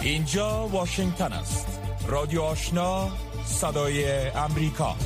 اینجا واشنگتن است. رادیو آشنا، صدای امریکا.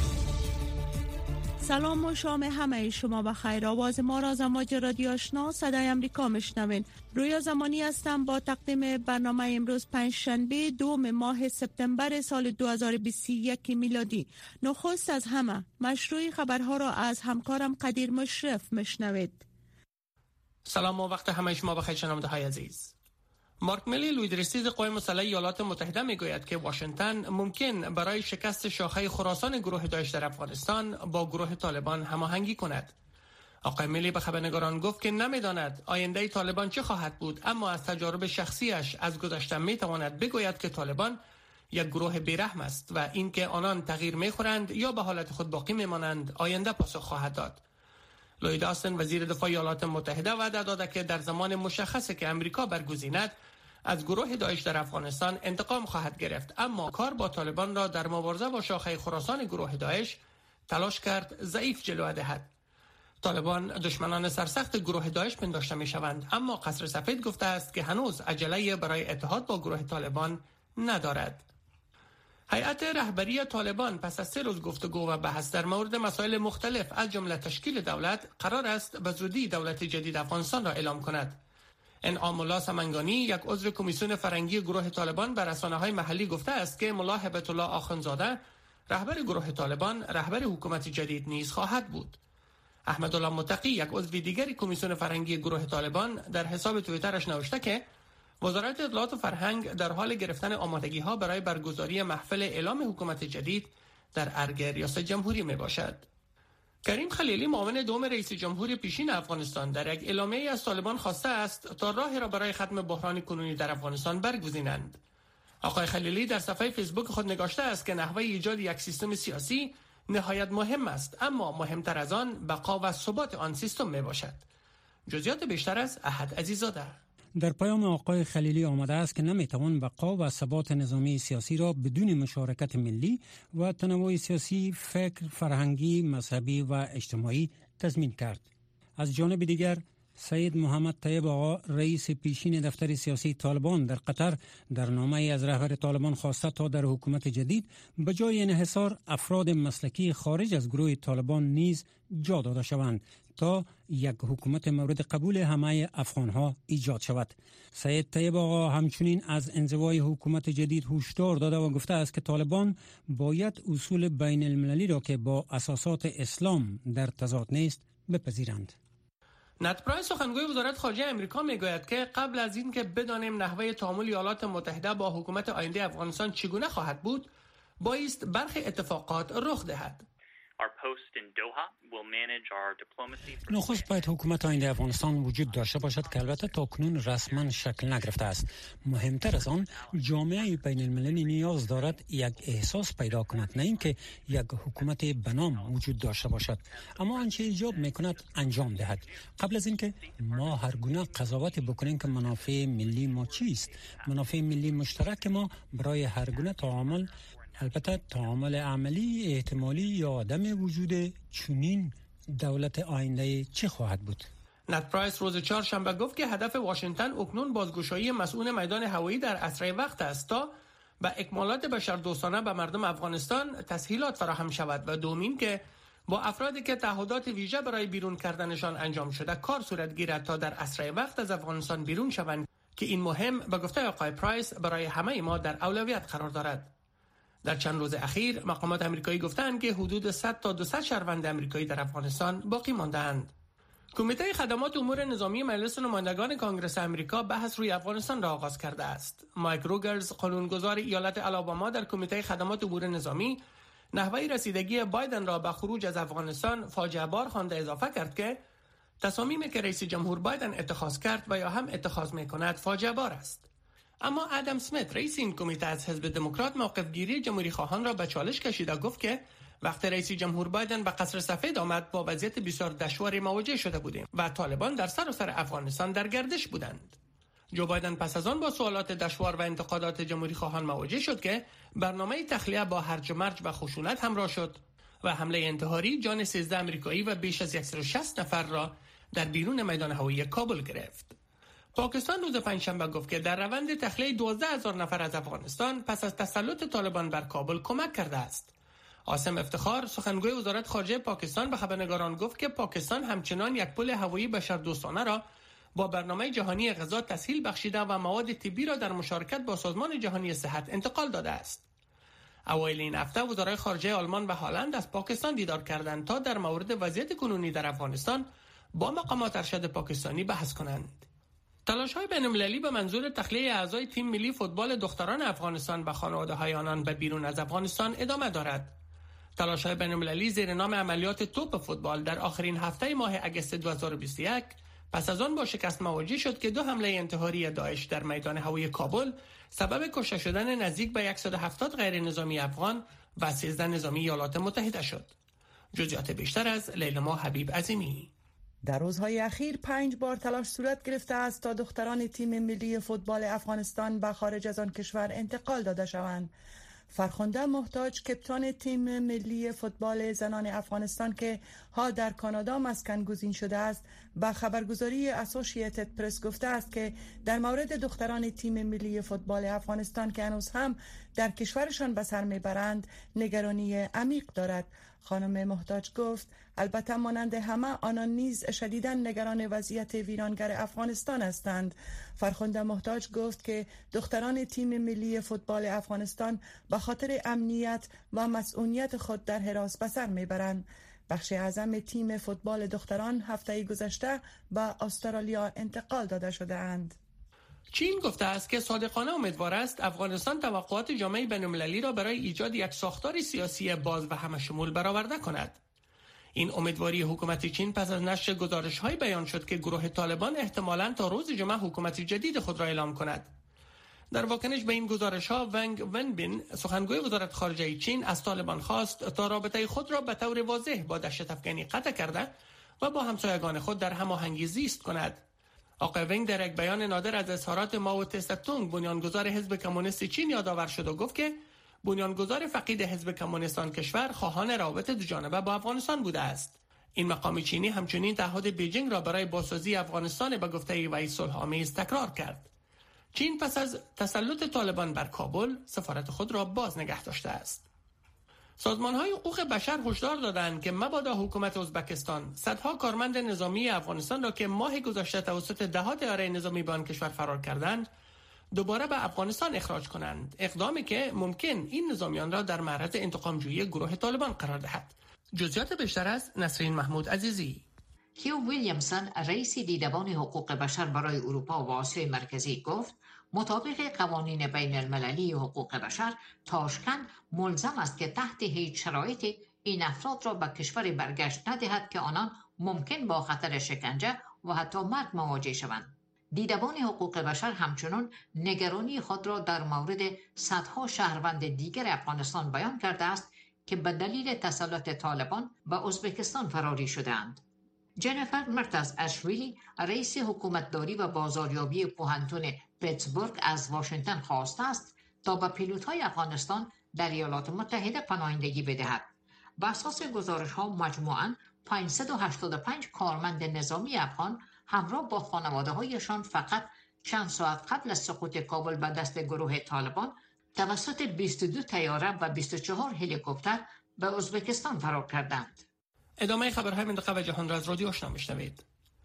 سلام و شام همه شما بخیر. آواز ما را از امواج رادیو آشنا صدای امریکا میشنوین. رویا زمانی هستم با تقدیم برنامه امروز پنجشنبه 2 ماه سپتامبر سال 2021 میلادی. نخست از همه مشروع خبرها را از همکارم قدیر مشرف میشنوید. سلام و وقت همه شما بخیر شنونده های عزیز. مارک میلی لویدرسیز قوای مسلح ایالات متحده میگوید که واشنگتن ممکن برای شکست شاخه خراسان گروه داعش در افغانستان با گروه طالبان هماهنگی کند. آقای میلی به خبرنگاران گفت که نمیداند آینده طالبان چه خواهد بود، اما از تجارب شخصیش از گذشته میتواند بگوید که طالبان یک گروه بیرحم است و اینکه آنان تغییر میخورند یا به حالت خود باقی میمانند آینده پاسخ خواهد داد. لوید آستن وزیر دفاع ایالات متحده وعده داده که در زمان مشخصی که امریکا برگزیند از گروه داعش در افغانستان انتقام خواهد گرفت، اما کار با طالبان را در مبارزه با شاخه خراسان گروه داعش تلاش کرد ضعیف جلوه دهد. طالبان دشمنان سرسخت گروه داعش پنداشته می شوند، اما قصر سفید گفته است که هنوز عجله برای اتحاد با گروه طالبان ندارد. هیئت رهبری طالبان پس از 3 روز گفتگو و بحث در مورد مسائل مختلف از جمله تشکیل دولت قرار است به زودی دولت جدید افغانستان را اعلام کند. انعام الله سمنگانی، یک عضو کمیسیون فرنگی گروه طالبان، به رسانه‌های محلی گفته است که ملا هبت الله آخوندزاده رهبر گروه طالبان رهبر حکومت جدید نیز خواهد بود. احمد الله متقی، یک عضو دیگر کمیسیون فرنگی گروه طالبان، در حساب توییترش نوشته که وزارت اطلاعات و فرهنگ در حال گرفتن آمادگی‌ها برای برگزاری محفل اعلام حکومت جدید در ارگ ریاست جمهوری میباشد. کریم خلیلی، معاون دوم رئیس جمهور پیشین افغانستان، در یک اعلامیه از طالبان خواسته است تا راهی را برای ختم بحران کنونی در افغانستان برگزینند. آقای خلیلی در صفحه فیسبوک خود نگاشته است که نحوه ایجاد یک سیستم سیاسی نهایت مهم است، اما مهمتر از آن بقا و ثبات آن سیستم میباشد. جزئیات بیشتر از احد عزیزاده. در پیام آقای خلیلی آمده است که نمیتوان بقا و ثبات نظامی سیاسی را بدون مشارکت ملی و تنوع سیاسی، فکر، فرهنگی، مذهبی و اجتماعی تضمین کرد. از جانب دیگر سید محمد طیب آقا، رئیس پیشین دفتر سیاسی طالبان در قطر، در نامه از رهبر طالبان خواسته تا در حکومت جدید به جای انحصار افراد مسلکی خارج از گروه طالبان نیز جا داده شوند تا یک حکومت مورد قبول همه افغانها ایجاد شود. سید طیب آقا همچنین از انزوای حکومت جدید هشدار داده و گفته است که طالبان باید اصول بین المللی را که با اساسات اسلام در تضاد نیست بپذیرند. نت پرایس، سخنگوی وزارت خارجه امریکا، میگوید که قبل از این که بدانیم نحوه تعامل ایالات متحده با حکومت آینده افغانستان چگونه خواهد بود، بایست برخی اتفاقات رخ دهد. نخست باید حکومت آینده افغانستان وجود داشته باشد که البته تاکنون رسما شکل نگرفته است. مهمتر از آن، جامعه بین المللی نیاز دارد یک احساس پیدا کند، نه اینکه یک حکومت بنام وجود داشته باشد، اما آنچه ایجاب میکند انجام دهد. قبل از اینکه ما هر گونه قضاوت بکنیم که منافع ملی ما چیست، منافع ملی مشترک ما برای هر گونه تعامل، البته تعامل عملی، احتمالی یا عدم وجود چنین دولت آینده چه خواهد بود؟ نت پرایس روز چهارشنبه گفت که هدف واشنگتن اکنون بازگشایی مسئول میدان هوایی در اسرع وقت است تا به اکمالات بشردوستانه به مردم افغانستان تسهیلات فراهم شود و دومین که با افرادی که تعهدات ویژه برای بیرون کردنشان انجام شده کار صورت گیرد تا در اسرع وقت از افغانستان بیرون شوند، که این مهم به گفته آقای پرایس برای همه ما در اولویت قرار دارد. در چند روز اخیر مقامات آمریکایی گفتند که حدود 100 تا 200 شهروند آمریکایی در افغانستان باقی مانده‌اند. کمیته خدمات امور نظامی مجلس نمایندگان کنگره آمریکا بحث روی افغانستان را آغاز کرده است. مایک روگرز، قانونگذار ایالت آلاباما، در کمیته خدمات امور نظامی نحوه رسیدگی بایدن را به خروج از افغانستان فاجعه بار خوانده اضافه کرد که تصامیمی که رئیس جمهور بایدن اتخاذ کرد و یا هم اتخاذ می‌کند فاجعه بار است. اما ادم اسمیت، رئیس این کمیته از حزب دموکرات، موقفگیری جمهوری خواهان را به چالش کشید و گفت که وقتی رئیس جمهور بایدن به قصر سفید آمد با وضعیت بسیار دشواری مواجه شده بودیم و طالبان در سراسر افغانستان در گردش بودند. جو بایدن پس از آن با سوالات دشوار و انتقادات جمهوری خواهان مواجه شد که برنامه تخلیه با هرج و مرج و خشونت همراه شد و حمله انتحاری جان 13 آمریکایی و بیش از 160 نفر را در بیرون میدان هوایی کابل گرفت. پاکستان روز پنجشنبه گفت که در روند تخلیه 12,000 نفر از افغانستان پس از تسلط طالبان بر کابل کمک کرده است. عاصم افتخار سخنگوی وزارت خارجه پاکستان به خبرنگاران گفت که پاکستان همچنان یک پل هوایی بشردوستانه را با برنامه جهانی غذا تسهیل بخشیده و مواد طبی را در مشارکت با سازمان جهانی صحت انتقال داده است. اوایل این هفته وزرای خارجه آلمان و هلند از پاکستان دیدار کردند تا در مورد وضعیت کنونی در افغانستان با مقامات ارشد پاکستانی بحث کنند. تلاش‌های بین‌المللی به منظور تخلیه اعضای تیم ملی فوتبال دختران افغانستان و خانواده‌های آنان به بیرون از افغانستان ادامه دارد. تلاش‌های بین‌المللی زیر نام عملیات توپ فوتبال در آخرین هفته ماه اگست 2021 پس از آن با شکست مواجه شد که 2 حمله انتحاری داعش در میدان هوایی کابل سبب کشته شدن نزدیک به 170 غیر نظامی افغان و 13 نظامی ایالات متحده شد. جزئیات بیشتر از لیلا حبیب عظیمی. در روزهای اخیر 5 بار تلاش صورت گرفته است تا دختران تیم ملی فوتبال افغانستان به خارج از آن کشور انتقال داده شوند. فرخنده محتاج کپتان تیم ملی فوتبال زنان افغانستان که حال در کانادا مسکن گزین شده است با خبرگزاری اسوسییتد پرس گفته است که در مورد دختران تیم ملی فوتبال افغانستان که هنوز هم در کشورشان به سر میبرند نگرانی عمیق دارد. خانم محتاج گفت البته مانند همه آنان نیز شدیداً نگران وضعیت ویرانگر افغانستان هستند. فرخنده محتاج گفت که دختران تیم ملی فوتبال افغانستان به خاطر امنیت و مسئولیت خود در حراس به سر میبرند. بخش اعظم تیم فوتبال دختران هفته گذشته به استرالیا انتقال داده شده اند. چین گفته است که صادقانه امیدوار است افغانستان توقعات جامعه بین‌المللی را برای ایجاد یک ساختار سیاسی باز و همه‌شمول برآورده کند. این امیدواری حکومت چین پس از نشر گزارش‌های بیان شد که گروه طالبان احتمالاً تا روز جمعه حکومت جدید خود را اعلام کند. در واکنش به این گزارش‌ها ونگ ونبین سخنگوی وزارت خارجه چین از طالبان خواست تا رابطه خود را به طور واضح با دشت افغانی قطع کرده و با همسایگان خود در هماهنگی زیست کند. آقای ونگ در یک بیان نادر از اظهارات ماو تسه-تونگ بنیانگذار حزب کمونیست چین یادآور شد و گفت که بنیانگذار فقید حزب کمونیست آن کشور خواهان روابط دوجانبه با افغانستان بوده است. این مقام چینی همچنین تعهد بیجینگ را برای بازسازی افغانستان به گفته وی صلح‌آمیز تکرار کرد. چین پس از تسلط طالبان بر کابل سفارت خود را باز نگه داشته است. سازمان‌های حقوق بشر هشدار دادند که مبادا حکومت ازبکستان صدها کارمند نظامی افغانستان را که ماه گذشته توسط دهات اره نظامی به آن کشور فرار کردند دوباره به افغانستان اخراج کنند، اقدامی که ممکن این نظامیان را در معرض انتقامجویی گروه طالبان قرار دهد. جزئیات بیشتر از نسرین محمود عزیزی. هیو ویلیامسون رئیس دیدبان حقوق بشر برای اروپا و آسیای مرکزی گفت مطابق قوانین بین المللی حقوق بشر تاشکند ملزم است که تحت هیچ شرایطی این افراد را به کشور برگشت ندهد که آنان ممکن با خطر شکنجه و حتی مرگ مواجه شوند. دیدبان حقوق بشر همچنین نگرانی خود را در مورد صدها شهروند دیگر افغانستان بیان کرده است که به دلیل تسلط طالبان به ازبکستان فراری شده‌اند. جنیفر مرتز اشویلی رئیس حکومتداری و بازاریابی پوهنتون پیتسبورگ از واشنگتن خواسته است تا به پیلوت‌های افغانستان در ایالات متحده پناهندگی بدهد. بر اساس گزارش‌ها مجموعاً 585 کارمند نظامی افغان همراه با خانواده‌هایشان فقط چند ساعت قبل از سقوط کابل به دست گروه طالبان توسط 22 طیاره و 24 هلیکوپتر به ازبکستان فرار کردند. ادامه خبرهای منطقه و جهان را از رادیو آشنا میشنوید.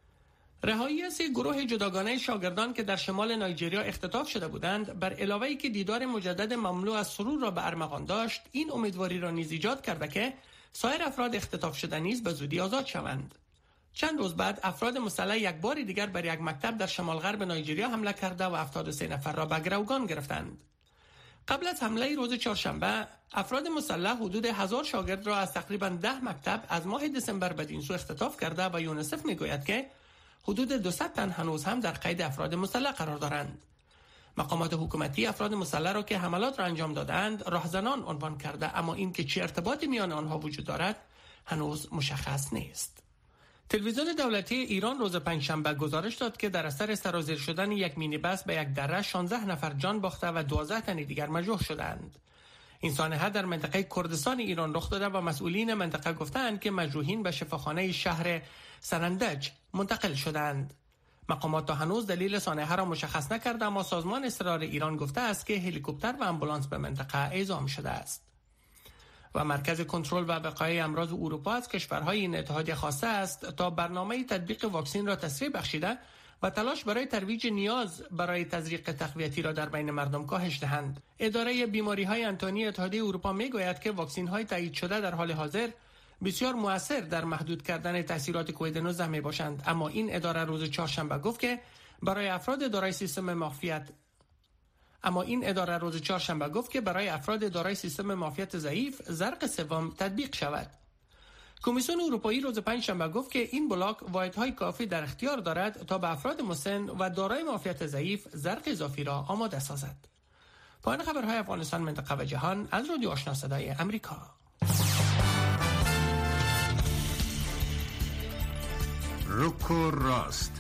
رهایی از گروه جداگانه شاگردان که در شمال نایجریا اختطاف شده بودند بر علاوه که دیدار مجدد مملو از سرور را به ارمغان داشت، این امیدواری را نیز ایجاد کرده که سایر افراد اختطاف شده نیز به زودی آزاد شوند. چند روز بعد افراد مسلح یک بار دیگر بر یک مکتب در شمال غرب نایجریا حمله کرده و 73 نفر را به گروگان گرفتند. قبل از حمله روز چهارشنبه افراد مسلح حدود 1000 شاگرد را از تقریباً 10 مکتب از ماه دسامبر بدین سو اختطاف کرده و یونیسف میگوید که حدود 200 تن هنوز هم در قید افراد مسلح قرار دارند. مقامات حکومتی افراد مسلح را که حملات را انجام دادند راهزنان عنوان کرده، اما اینکه چه ارتباطی میان آنها وجود دارد هنوز مشخص نیست. تلویزیون دولتی ایران روز پنجشنبه گزارش داد که در اثر سرازیر شدن یک مینی بس به یک دره 16 نفر جان باخته و 12 تن دیگر مجروح شدند. این سانحه در منطقه کردستان ایران رخ داده و مسئولین منطقه گفتند که مجروحین به شفاخانه شهر سنندج منتقل شدند. مقامات تا هنوز دلیل سانحه را مشخص نکرده، اما سازمان اصرار ایران گفته است که هلیکوپتر و آمبولانس به منطقه اعزام شده است. و مرکز کنترل و وقایع امراض اروپا از کشورهای این اتحادیه خواسته است تا برنامه تطبیق واکسن را تسریع بخشیده و تلاش برای ترویج نیاز برای تزریق تقویتی را در بین مردم کاهش دهند. اداره بیماری‌های انتانی اتحادیه اروپا می‌گوید که واکسن‌های تایید شده در حال حاضر بسیار مؤثر در محدود کردن تاثیرات کووید 19 میباشند، اما این اداره روز چهارشنبه گفت که برای افراد دارای سیستم معافیت ضعیف زرق سوم تطبیق شود. کمیسیون اروپایی روز پنجشنبه گفت که این بلاک واحدهای کافی در اختیار دارد تا به افراد مسن و دارای معافیت ضعیف زرق اضافی را آماده سازد. پایان خبرهای افغانستان، منطقه و جهان از رادیو آشنا صدای امریکا. رک و راست،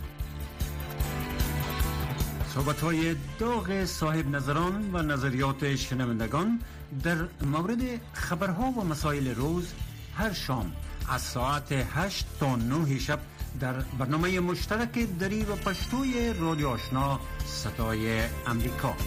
صحبت‌های داغ صاحب نظران و نظریات شنوندگان در مورد خبرها و مسائل روز هر شام از ساعت 8 تا 9 شب در برنامه مشترک دری و پشتوی رادیو آشنا صدای امریکا.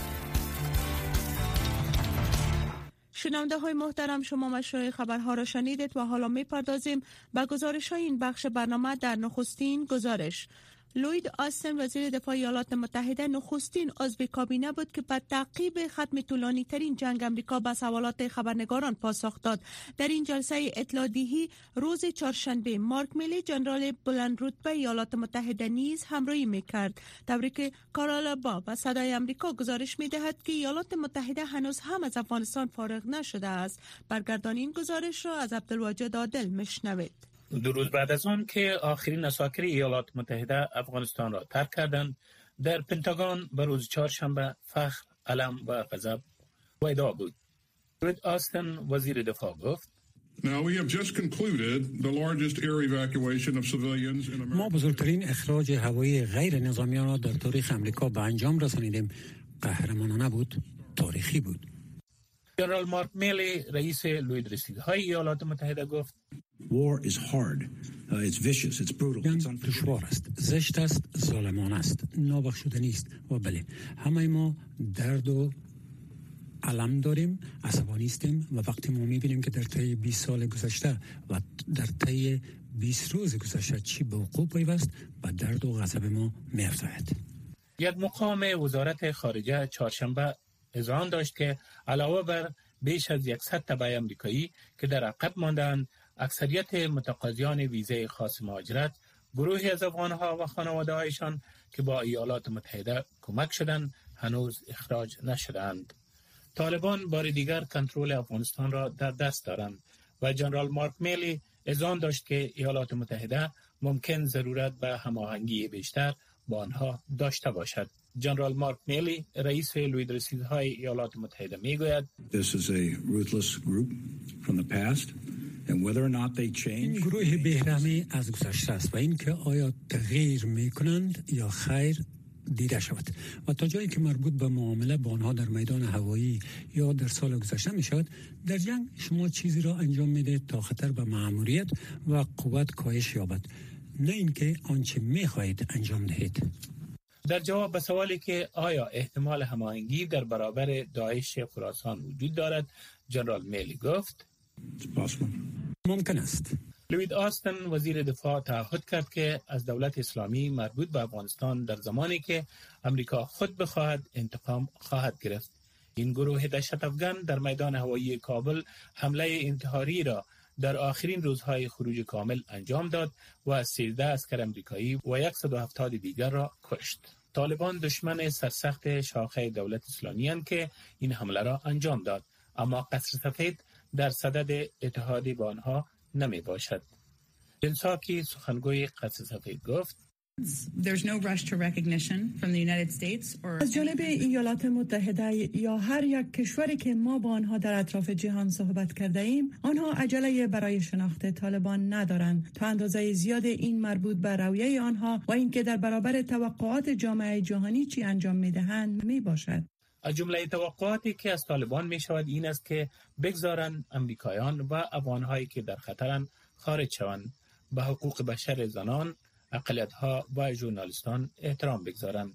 شنونده های محترم، شما مشروع خبرها را شنیدید و حالا می پردازیم به گزارش های این بخش برنامه. در نخستین گزارش، لوید آستن وزیر دفاع ایالات متحده نخستین عضو کابینه بود که بعد تعقیب ختم طولانی ترین جنگ امریکا به سوالات خبرنگاران پاسخ داد. در این جلسه اطلاع دهی روز چهارشنبه مارک میلی جنرال بلند رتبه ایالات متحده نیز همراهی میکرد. طوری که کارالا با و صدای امریکا گزارش میدهد که ایالات متحده هنوز هم از افغانستان فارغ نشده است. برگردان این گزارش را از عبدالواجد عادل میشنوید. 2 روز بعد از آن که آخرین اساکر ایالات متحده افغانستان را ترک کردند، در پنتاگون به روز چهارشنبه فخر، علم و غضب ویدا بود. لوید آستن وزیر دفاع گفت: ما بزرگترین اخراج هوایی غیر نظامیان را در تاریخ امریکا به انجام رسانیدیم. قهرمانانه بود، تاریخی بود. جنرال مارک میلی رئیس لویدرسیدهای ایالات متحده گفت: War is hard. It's vicious. It's brutal. جنگ دشوار است، زشت است، ظالمانه است، نابخشودنی است و بله، همه ما درد و علم داریم، عصبانی هستیم و وقتی ما میبینیم که در طی 20 سال گذشته و در طی 20 روز گذشته چی به وقوع پیوست، و درد و غضب ما می‌افزاید. یک مقام وزارت خارجه چهارشنبه اذعان داشت که علاوه بر بیش از 100 تبع آمریکایی که در عقب ماندند، اکثریت متقاضیان ویزه خاص مهاجرت، گروهی از افغانها و خانواده‌هایشان که با ایالات متحده کمک شدند، هنوز اخراج نشدند. طالبان بار دیگر کنترل افغانستان را در دست دارند و جنرال مارک میلی اذعان داشت که ایالات متحده ممکن ضرورت به هماهنگی بیشتر با آنها داشته باشد. جنرال مارک میلی رئیس لویدرسیدهای ایالات متحده میگوید: این گروه بهرهمی از گذشته است و اینکه آیا تغییر میکنند یا خیر دیده شود و تا جایی که مربوط به معامله با آنها در میدان هوایی یا در سال گذشته می شود، در جنگ شما چیزی را انجام میدهید تا خطر به مأموریت و قوت کاهش یابد، نه اینکه آنچه می خواهید انجام دهید. در جواب به سوالی که آیا احتمال هماهنگی در برابر داعش خراسان وجود دارد، جنرال میلی گفت: ممکن است. لوید آستن وزیر دفاع تعهد کرد که از دولت اسلامی مربوط به افغانستان در زمانی که امریکا خود بخواهد انتقام خواهد گرفت. این گروه دهشت افغان در میدان هوایی کابل حمله انتحاری را در آخرین روزهای خروج کامل انجام داد و 13 عسکر امریکایی و 170 دیگر را کشت. طالبان دشمن سرسخت شاخه دولت اسلامی اند که این حمله را انجام داد، اما قصر سفید در صدد اتحادی با آنها نمی باشد. جنساکی سخنگوی قصر سفید گفت: از جانب ایالات متحده یا هر یک کشوری که ما با آنها در اطراف جهان صحبت کرده ایم، آنها عجله برای شناخت طالبان ندارند. تا اندازه زیاد این مربوط به رویه آنها و اینکه در برابر توقعات جامعه جهانی چی انجام می‌دهند می باشد. از جمله توقعاتی که از طالبان می شود این است که بگذارند امریکایان و افغانهایی که در خطرند خارج شوند، به حقوق بشر زنان، اقلیت‌ها و ژورنالیستان احترام بگذارند.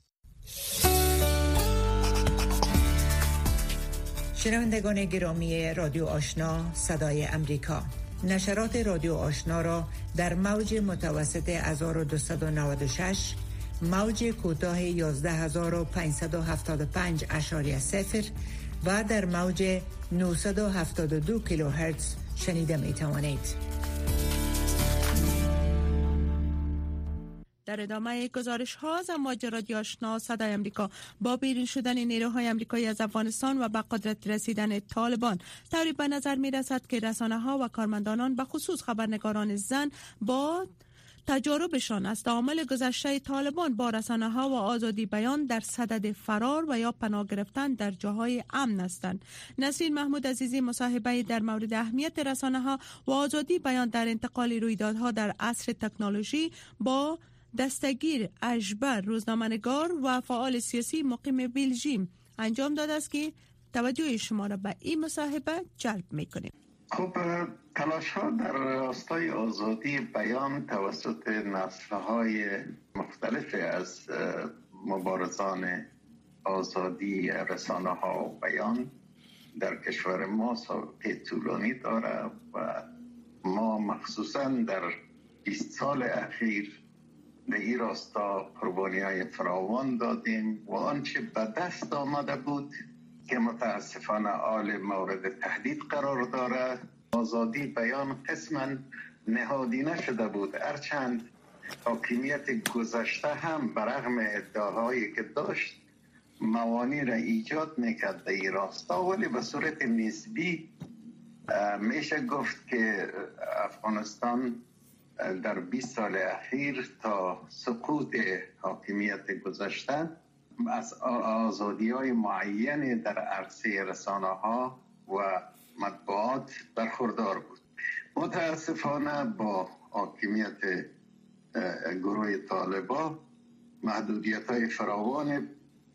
شنوندگان گرامی رادیو آشنا صدای امریکا، نشرات رادیو آشنا را در موج متوسط 1296، موج کوتاه 11575.0 و در موج 972 کیلوهرتز شنیده می توانید. در ادامه گزارش ها از امواج رادیو آشنا صدای امریکا، با بیرون شدن نیروهای امریکایی از افغانستان و به قدرت رسیدن طالبان، طوری به نظر می رسد که رسانه ها و کارمندان، به خصوص خبرنگاران زن، با تجاربشان از تعامل گذشته طالبان با رسانه ها و آزادی بیان در صدد فرار و یا پناه گرفتن در جاهای امن هستند. نسرین محمود عزیزی مصاحبه در مورد اهمیت رسانه ها و آزادی بیان در انتقال رویدادها در عصر تکنولوژی با دستگیر اجبر، روزنامه‌نگار و فعال سیاسی مقیم بلژیم انجام داده است که توجه شما را به این مصاحبه جلب می‌کنیم. خب تلاش ها در راستای آزادی بیان توسط نسل‌های مختلف از مبارزان آزادی رسانه ها و بیان در کشور ما سابقه طولانی داره و ما مخصوصاً در 20 سال اخیر به این راستا قربانی‌های فراوان دادیم و آنچه به دست آمده بود که متاسفانه حال مورد تهدید قرار داره، آزادی بیان قسماً نهادی نشده بود، هرچند حاکمیت گذشته هم برغم ادعاهایی که داشت موانع را ایجاد میکرد در این راستا، ولی به صورت نسبی میشه گفت که افغانستان در 20 سال اخیر تا سقوط حاکمیت گذشته از آزادی‌های معینی در عرصه رسانه‌ها و مطبوعات برخوردار بود. متاسفانه با حاکمیت گروه طالبان محدودیت‌های فراوان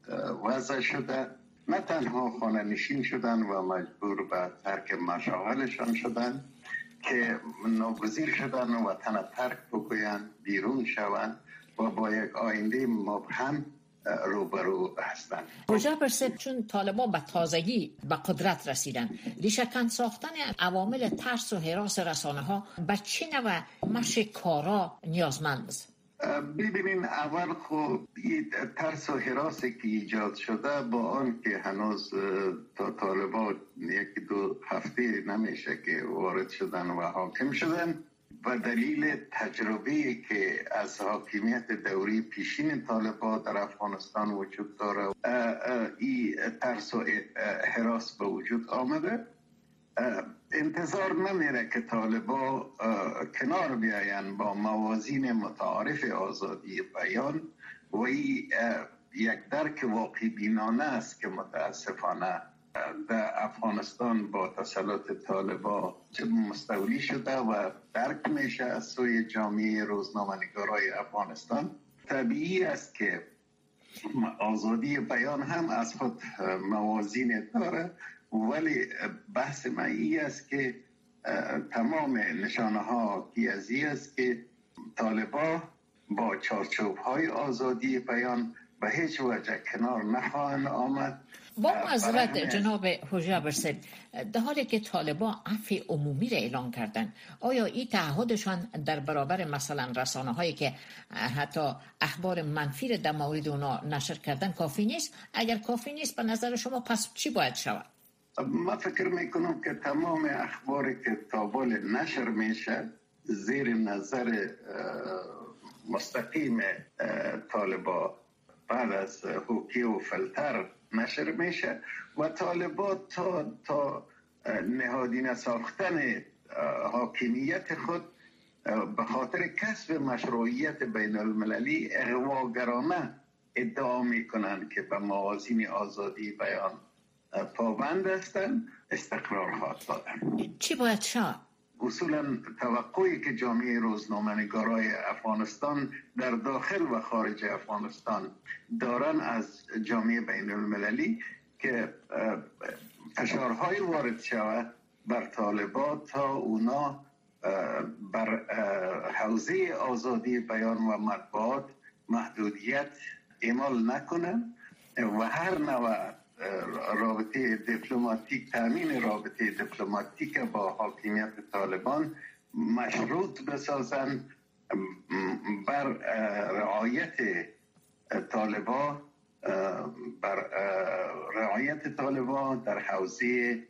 وضع شده، نه تنها خانه نشین شدن و مجبور به ترک مشاغلشان شدن که ناگزیر شدن و وطن ترک بگویند، بیرون شوند و با یک آینده مبهم روبرو هستند. حجا برسد چون طالبان به تازگی به قدرت رسیدن، ریشه‌کن ساختن عوامل ترس و هراس رسانه ها به چه نوع مشی کارا نیازمند است؟ ببینین، اول خب این ترس و هراسی که ایجاد شده با آن که هنوز تا طالبان 1-2 هفته نمیشه که وارد شدن و حاکم شدن و دلیل تجربه که از حاکمیت دوری پیشین طالبان در افغانستان وجود داره، این ترس و هراس به وجود آمده. انتظار نمیره که طالبان کنار بیاین با موازین متعارف آزادی بیان و این یک درک واقعی بینانه است که متاسفانه در افغانستان با تسلط طالبان مستولی شده و درک میشه از سوی جامعه روزنامه‌نگارای افغانستان. طبیعی است که آزادی بیان هم از خود موازین داره، ولی بحث من این است که تمام نشانه ها کی است که طالبان با چارچوب های آزادی بیان به هیچ وجه کنار نخواهند آمد. با معذرت جناب حجا برسد، در حالی که طالبان عفو عمومی را اعلان کردن، آیا این تعهدشان در برابر مثلا رسانه هایی که حتی اخبار منفی را در مورد اونا نشر کردن کافی نیست؟ اگر کافی نیست به نظر شما پس چی باید شود؟ من فکر میکنم که تمام اخباری که تابال نشر میشه زیر نظر مستقیم طالبان بعد از حوکی و فلتر نشر میشه و طالبان تا نهادینه ساختن حاکمیت خود به خاطر کسب مشروعیت بین المللی اغواگرانه ادعا میکنن که به موازین آزادی بیان پابند هستند، استقرار خواهد دادن. چی باید شد؟ اصولا توقعی که جامعه روزنامه‌نگارای افغانستان در داخل و خارج افغانستان دارن از جامعه بین المللی که فشارهای وارد شود بر طالبان تا اونا بر حوزه آزادی بیان و مطبوعات محدودیت اعمال نکنن و هر نوع رابطه دیپلماتیک، تامین رابطه دیپلماتیک با حاکمیت طالبان مشروط بسازن بر رعایت طالبان در حوزه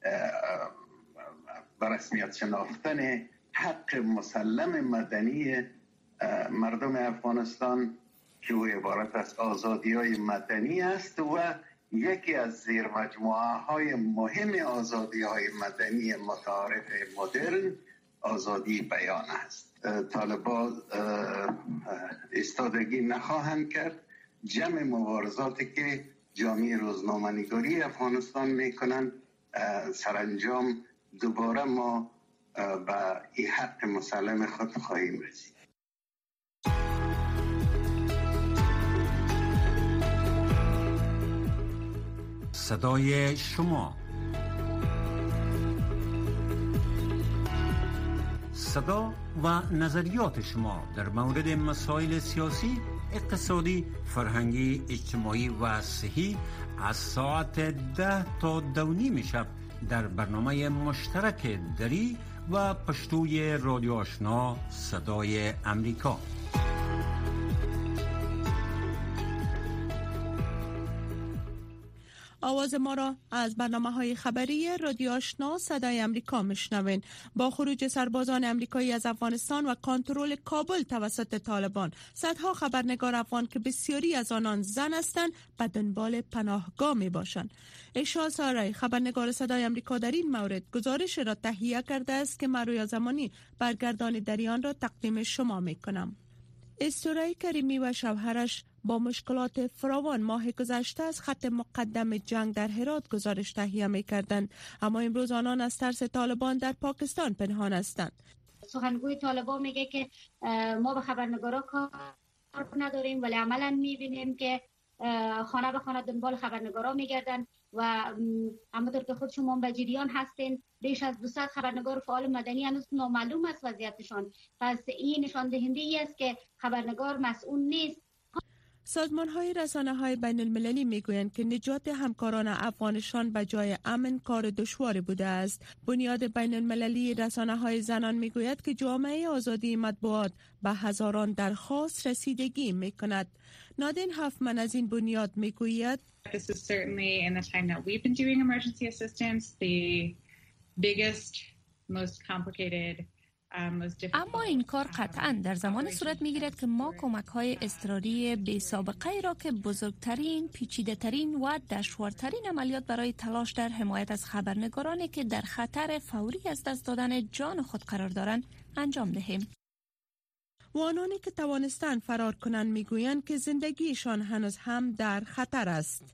برسمیت شناختن حق مسلم مدنی مردم افغانستان که او عبارت از آزادی‌های مدنی است و یکی از زیر مجموعه های مهم آزادی‌های مدنی متعارف مدرن آزادی بیان است. طالبان ایستادگی نخواهند کرد. جمع مبارزاتی که جامعه روزنامه‌نگاری افغانستان میکنند سرانجام دوباره ما به این حق مسلم خود خواهیم رسید. صدای شما، صدا و نظریات شما در مورد مسائل سیاسی، اقتصادی، فرهنگی، اجتماعی و صحی از ساعت 10 تا 2:30 شب در برنامه مشترک دری و پشتوی رادیو آشنا صدای امریکا. آواز ما را از برنامه‌های خبری رادیو آشنا صدای امریکا میشنوین. با خروج سربازان امریکایی از افغانستان و کنترل کابل توسط طالبان، صدها خبرنگار افغان که بسیاری از آنان زن هستند به دنبال پناهگاه می باشند. ایشا سارای، خبرنگار صدای امریکا، در این مورد گزارش را تهیه کرده است که من رویا زمانی برگردان دریان را تقدیم شما می کنم. استورای کریمی و شوهرش با مشکلات فراوان ماه گذشته از خط مقدم جنگ در هرات گزارش تهیه می کردند، اما امروز آنان از ترس طالبان در پاکستان پنهان هستند. سخنگوی طالبان میگه که ما به خبرنگارا کار نداریم، ولی عملا میبینیم که خانه به خانه دنبال خبرنگارا میگردن و همونطور که خود شما به جریان هستین بیش از 200 خبرنگار فعال مدنی هنوز نامعلوم است وضعیتشان. پس این نشان دهنده ای است که خبرنگار مسئول نیست. سازمان‌های رسانه‌های بین‌المللی می‌گویند که نجات همکاران افغانشان به جای امن کار دشواری بوده است. بنیاد بین‌المللی رسانه‌های زنان می‌گوید که جامعه آزادی مطبوعات به هزاران درخواست رسیدگی می‌کند. نادین هافمن از این بنیاد می‌گوید This is certainly in the time that we've been doing emergency assistance the biggest, most complicated اما این کار قطعاً در زمان صورت می‌گیرد که ما کمک‌های اضطراری بی سابقه را که بزرگترین، پیچیده‌ترین و دشوارترین عملیات برای تلاش در حمایت از خبرنگارانی که در خطر فوری از دست دادن جان خود قرار دارند انجام دهیم. و آنانی که توانستند فرار کنند می‌گویند که زندگیشان هنوز هم در خطر است.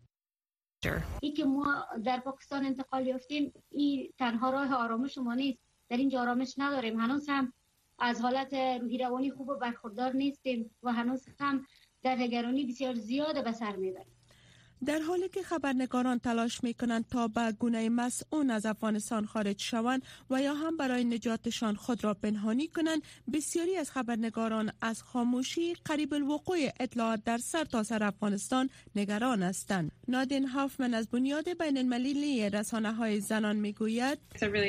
این که ما در پاکستان انتقال یافتیم این تنها راه آرامش ما نیست. در اینجا آرامش نداریم، هنوز هم از حالت روحی روانی خوب و برخوردار نیستیم و هنوز هم در نگرانی بسیار زیاد به سر میبریم. در حالی که خبرنگاران تلاش میکنند تا به گونه مسئول از افغانستان خارج شوند و یا هم برای نجاتشان خود را پنهانی کنند، بسیاری از خبرنگاران از خاموشی قریب الوقوع اطلاعات در سرتاسر افغانستان نگران هستند. نادین هافمن از بنیاد بین المللی رسانه‌های زنان میگوید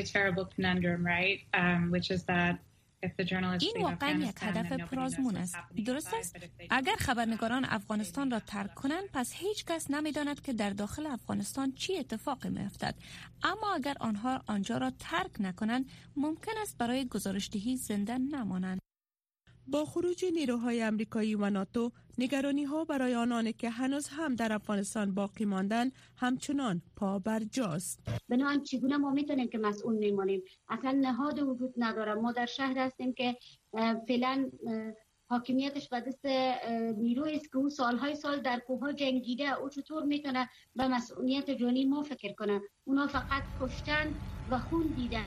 این واقعا یک هدف پرآزمون است. درست است؟ اگر خبرنگاران افغانستان را ترک کنند پس هیچ کس نمی‌داند که در داخل افغانستان چی اتفاقی می‌افتد. اما اگر آنها آنجا را ترک نکنند ممکن است برای گزارش‌دهی زنده نمانند. با خروج نیروهای آمریکایی و ناتو، نگرانی‌ها برای آنانی که هنوز هم در افغانستان باقی ماندند همچنان پا بر جاست. بنابراین چگونه ما میتونیم که مسئول میمانیم؟ اصلا نهاد وجود نداره. ما در شهر هستیم که فعلا حاکمیتش به دست نیرویی است که او سالهای سال در کوه‌ها جنگیده. او چطور میتونه به مسئولیت جانی ما فکر کنه؟ اونا فقط کشتن و خون دیدن.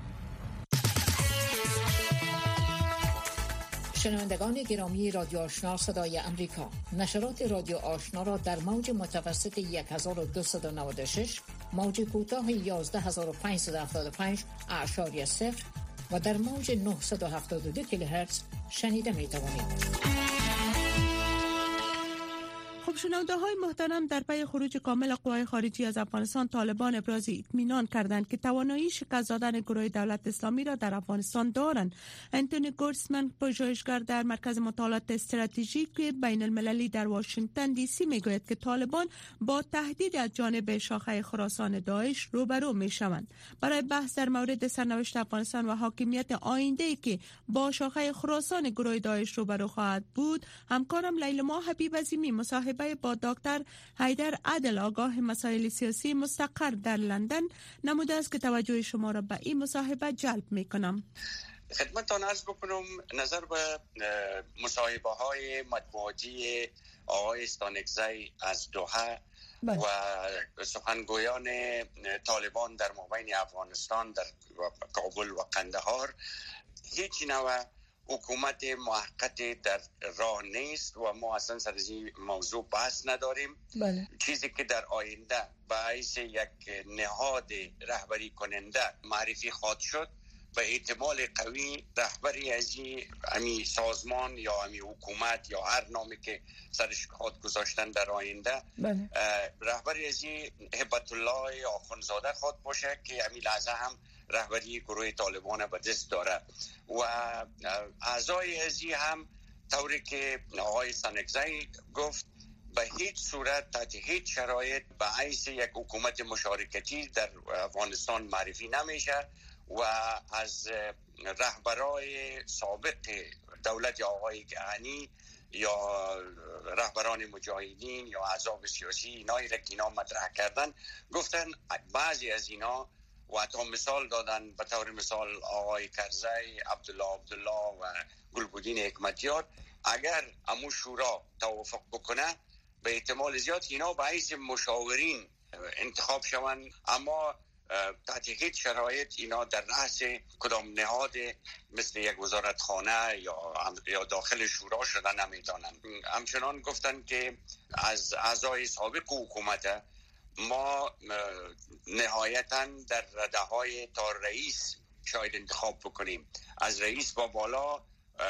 شنوندگان گرامی رادیو آشنا صدای امریکا، نشرات رادیو آشنا را در موج متوسط 1296، موج کوتاه 11575.0 و در موج 972 کیلوهرتز شنیده می توانید. خب شنونده های محترم، در پی خروج کامل قوای خارجی از افغانستان، طالبان ابراز اطمینان کردند که توانایی شکست دادن گروه دولت اسلامی را در افغانستان دارند. انتونی گورسمن، پژوهشگر در مرکز مطالعات استراتژیک بین المللی در واشنگتن دی سی میگوید که طالبان با تهدید از جانب شاخه خراسان داعش روبرو میشوند. برای بحث در مورد سرنوشت افغانستان و حاکمیت آینده‌ای که با شاخه خراسان گروه داعش روبرو خواهد بود، همکارم لیلما حبیب عظیمی مصاحبه با دکتر حیدر عادل، آگاه مسائل سیاسی مستقر در لندن نموده است که توجه شما را به این مصاحبه جلب میکنم. خدمتتان عرض بکنم نظر به مصاحبه های مطبوعاتی آقای استانکزی از دوحه و سخنگویان طالبان در مابین افغانستان در کابل و قندهار، هیچ نوع حکومت موقت در راه نیست و ما اصلا سر این موضوع بحث نداریم. چیزی که در آینده باعث یک نهاد رهبری کننده معرفی خواهد شد، به احتمال قوی رهبری از این سازمان یا این حکومت یا هر نامی که سرش خود گذاشتن در آینده، رهبری از این هبت الله آخوندزاده خود باشه که همین لحظه هم رهبری گروه طالبان به دست داره و اعضای ازی هم طوری که آقای سنگزی گفت به هیچ صورت تحت هیچ شرایط به حیث یک حکومت مشارکتی در افغانستان معرفی نمیشه و از رهبرای سابق دولت آقای گهانی یا رهبران مجاهدین یا احزاب سیاسی اینایی را که اینا مطرح کردن، گفتن بعضی از اینا و حتی مثال دادن، به طور مثال آقای کرزی، عبدالله و گلبدین حکمتیار، اگر امو شورا توافق بکنه به احتمال زیاد اینا به حیث مشاورین انتخاب شوند، اما تحت هیچ شرایط اینا در رأس کدام نهاد مثل یک وزارتخانه یا داخل شورا شدن نمیتونن. همچنان گفتن که از اعضای سابق حکومت ما نهایتاً در رده‌های تا رئیس شاید انتخاب بکنیم، از رئیس با بالا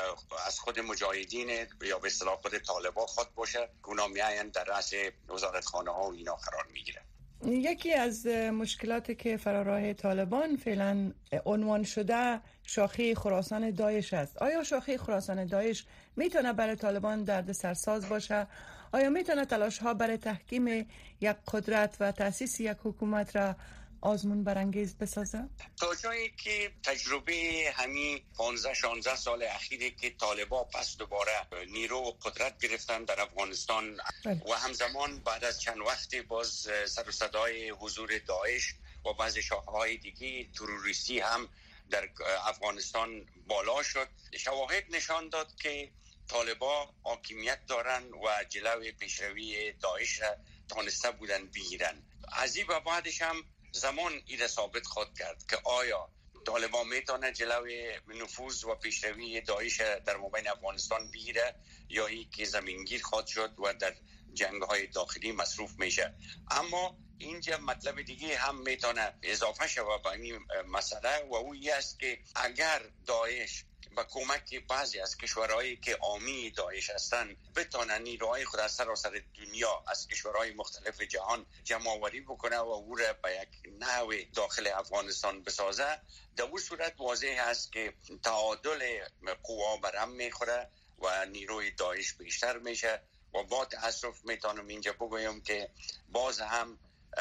از خود مجاهدین یا به اصطلاح خود طالبان خود باشه، اونا میاین در رأس وزارتخانه ها و اینا قرار میگیره. یکی از مشکلاتی که فراراه طالبان فعلا عنوان شده شاخه خراسان داعش است. آیا شاخه خراسان داعش میتونه برای طالبان دردسرساز باشه؟ آیا میتونه تلاش ها برای تحکیم یک قدرت و تأسیس یک حکومت را آزمون برانگیز بسازه؟ تا جایی که تجربه همین 15-16 سال اخیری که طالبان پس دوباره نیرو و قدرت گرفتن در افغانستان و همزمان بعد از چند وقتی باز سر و صدای حضور داعش و بعضی شاخه‌های دیگه تروریستی هم در افغانستان بالا شد، شواهد نشان داد که طالبان حاکمیت دارن و جلوی پیشروی داعش تانسته بودن بگیرن. از این و بعدش هم زمان این ثابت خواهد کرد که آیا طالبان میتونه جلوی نفوذ و پیشروی داعش در مابین افغانستان بگیره یا این که زمینگیر خواهد شد و در جنگ‌های داخلی مصروف میشه. اما اینجا مطلب دیگه هم میتونه اضافه شود به این مسئله و اون است که اگر داعش با کمک بعضی از کشورهایی که حامی داعش هستند بتونن نیروهای خود از سراسر دنیا از کشورهای مختلف جهان جمع آوری بکنه و او را به یک نحو داخل افغانستان بسازه، در اون صورت واضح است که تعادل قوا برهم میخوره و نیروی داعش بیشتر میشه و با تأسف میتونم اینجا بگویم که باز هم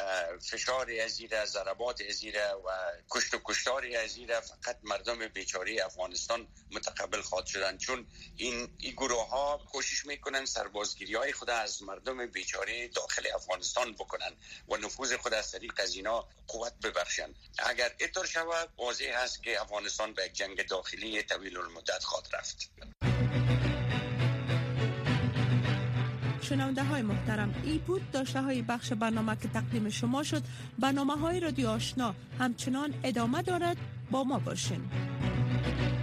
فشار ازیره، ضربات ازیره و کشت و کشتار ازیره فقط مردم بیچاره افغانستان متقبل خواهد شدن، چون این گروه ها کوشش میکنن سربازگیری های خود از مردم بیچاره داخل افغانستان بکنن و نفوذ خود از طریق از اینا قوت ببخشن. اگر اینطور شود واضح است که افغانستان به یک جنگ داخلی طویل المدت خواهد رفت. شنونده های محترم، ای بود داشته های بخش برنامه که تقدیم شما شد. برنامه های رادیو آشنا همچنان ادامه دارد، با ما باشین.